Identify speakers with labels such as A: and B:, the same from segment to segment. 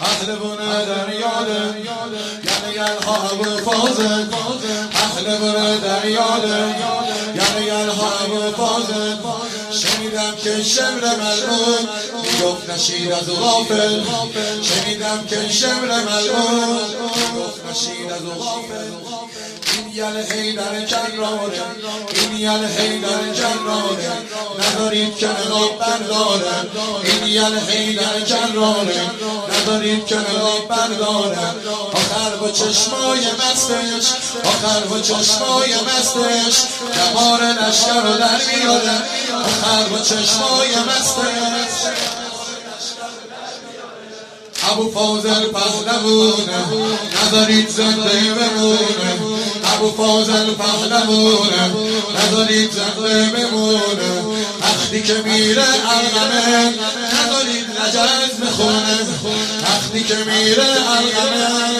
A: اهل بونه دریاده یعنی ها ابو فازل اهل بونه دریاده یعنی ها ابو فازل شنیدم که شمر ملعون میگفت نشید از غافل شنیدم که شمر ملعون میگفت نشید از غافل این یل حیدر کراره این یل حیدر کراره ندارید که نقاب برداره این یل حیدر کراره ندارید که نقاب برداره آخر با چشمای مستش آخر با چشمای مستش جمار لشکر رو در میاره آخر با چشمای مستش ابو فاضل پهلوونه ندارید زنده بمونه ابو فاضل پهلوونه ندارید زنده بمونه وقتی که میره علقمه ندارید نجز بخونه وقتی که میره علقمه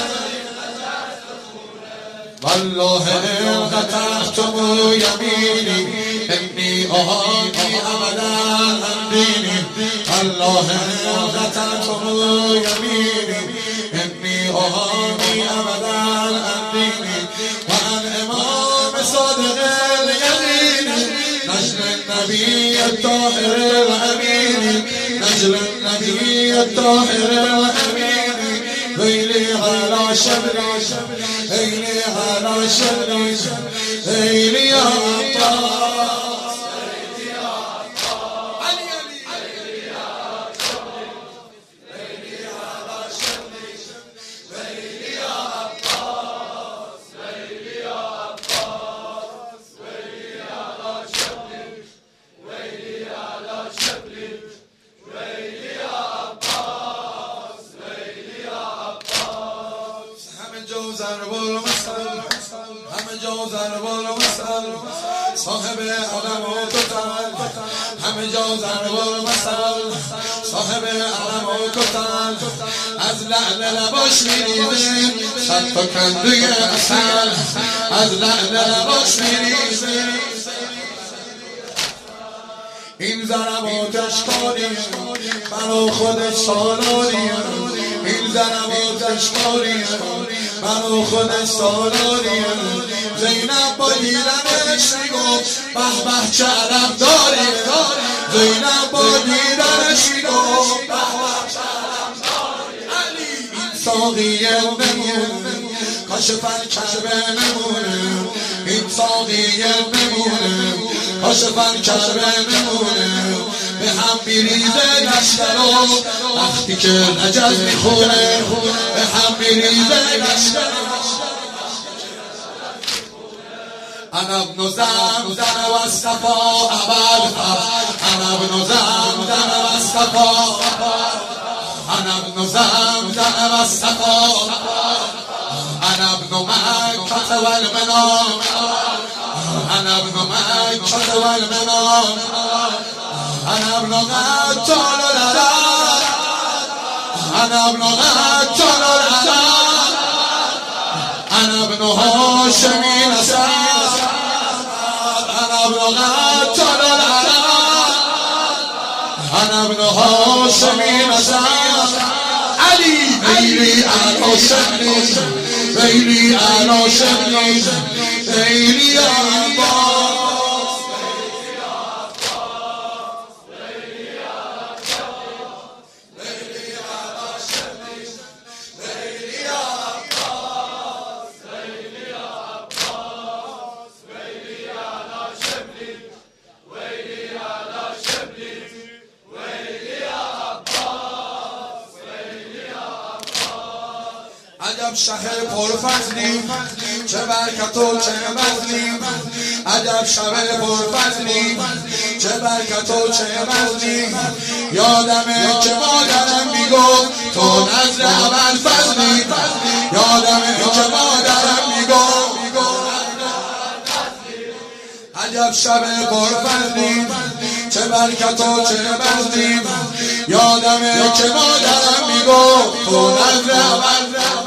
A: والله ان قطعتم یمینی انی اهانی ابدا عن دینی والله ان قطعتم یمینی انی اهانی ابدا عن دینی و عن امام صادق الیقین نجل النبی الطاهر الامین نجل النبی الطاهر الامین ویلی علی شبری ویلی علی شبری ویلی یا عباس ویلی یا عباس ویلی یا شبری ویلی یا عباس ویلی یا عباس ویلی یا شبری ویلی یا شبری ویلی یا عباس ویلی یا عباس همه جو ضرب المثل همه جو ضرب المثل صاحب علم و کتل همه جو ضرب المثل صاحب علم و کتل از لعل لباش میریزه صد تا کندوی اصل از لعل لباش میریزه این ضرباتش کاریه برا خودش سالاریه این ضرباتش کاریه برا خودش سالاریه زینب با دیدنش میگفت به به چه عرب داری زینب با دیدنش میگفت به به چه عرب داری این ساقیه بمونه کاشف الکعبه نمونه این ساقیه بمونه کاشف الکعبه نمونه به هم میریزه لشکر وقتی که نجز میخونه به هم میریزه لشکر انا ابن زمزم و اصطفا ابوالفضل انا ابن زمزم و اصطفا انا ابن زمزم و اصطفا انا ابن مکة والمنام انا ابن مکة والمنام انا ابن قتال العراق انا ابن قتال العراق انا ابن هاشمی نسب انا ابن قتال العراق انا ابن هاشمی نسب علی ویلی علی شبلی ویلی علی شبلی ویلی عباس عجب شهر پرفضلی چه برکت و چه فضلی عجب شهر پرفضلی چه برکت و چه فضلی یادمه که مادرم میگفت تو نزد ابوالفضلی یادمه که مادرم میگفت عجب شب پرفضلی چه برکت و چه فضلی یادمه که مادرم میگفت تو نزد ابوالفضلی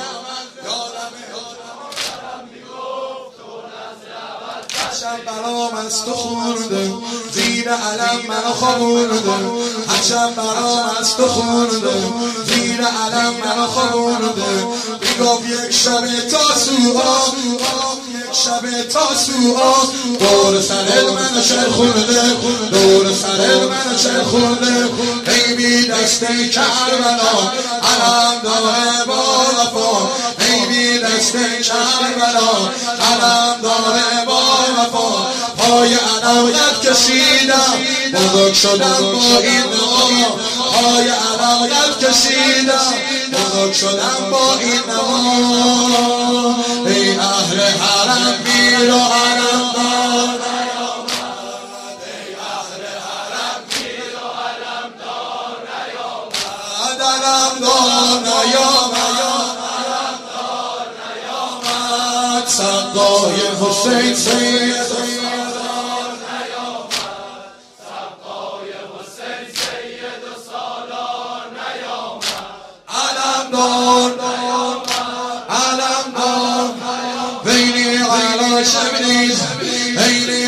A: هرچند برام از تو خورده زیر علم منو خوابونده هرچند برام از تو خورده زیر علم منو خوابونده میگفت یک شب تاسوعا یک شب تاسوعا دور سر منو چرخونده دور سر منو چرخونده ای بی دست کربلا علم داره با وفا ای بی دست کربلا علم داره با وفا پای عنایت کشیدم بزرگ شدم با این نما پای عنایت کشیدم بزرگ شدم با این نما ای اهل حرم میر و حرم دار ای اهل حرم میر و حرم دار نیامد علم دار نیامد سقای حسین سید علم دار بینی علا شبنیز بینی